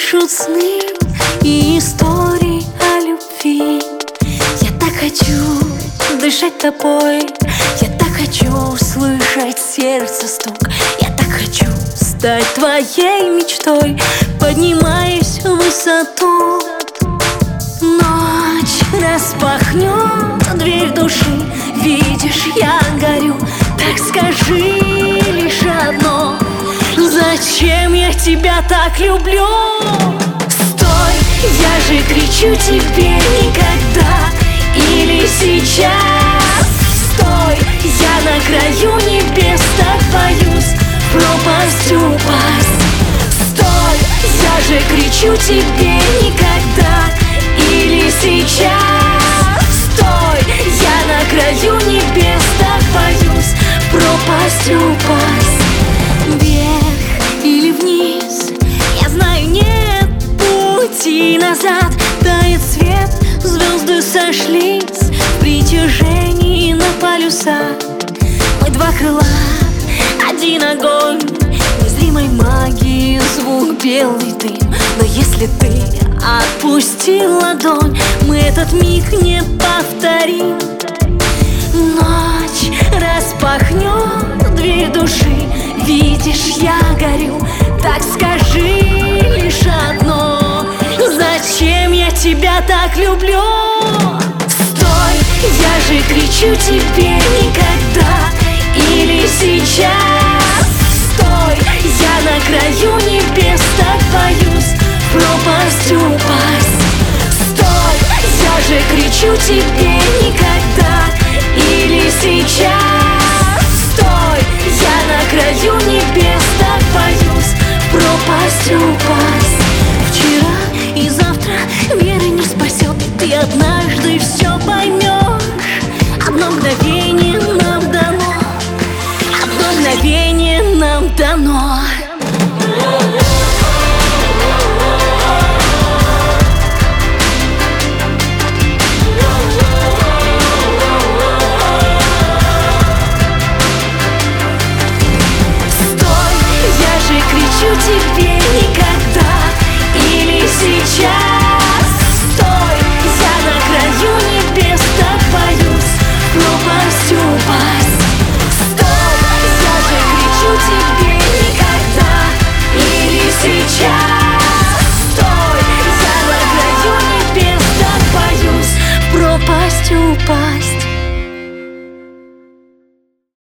пишут сны и истории о любви. Я так хочу дышать тобой, я так хочу услышать сердце стук. Я так хочу стать твоей мечтой, поднимаясь в высоту. Ночь распахнет дверь души, видишь, я горю. Так скажи лишь одно: зачем я тебя так люблю? Стой, я же кричу тебе никогда или сейчас. Стой, я на краю небес, так боюсь в пропасть упасть. Стой, я же кричу тебе никогда или сейчас. Стой, я на краю небес, так боюсь в пропасть упасть. Вверх или вниз, я знаю, нет пути назад. Тает свет, звезды сошлись в притяжении на полюсах. Мы два крыла, один огонь, незримой магии звук, белый дым. Но если ты отпустил ладонь, мы этот миг не повторим. Ночь распахнет дверь души, видишь, я горю. Так скажи лишь одно: зачем я тебя так люблю? Стой, я же кричу тебе никогда или сейчас. Стой, я на краю небес, так боюсь в пропасть упасть. Стой, я же кричу тебе никогда или сейчас. Стой, я на краю небес, так боюсь в пропасть упасть. Вчера и завтра веры не спасет, ты однажды все поймешь. Одно мгновение нам дано, одно мгновение нам дано. Кричу тебе никогда или сейчас. Стой, я на краю небес, так боюсь в пропасть упасть. Стой, я же кричу тебе никогда или сейчас. Стой, я на краю небес, так боюсь в пропасть упасть.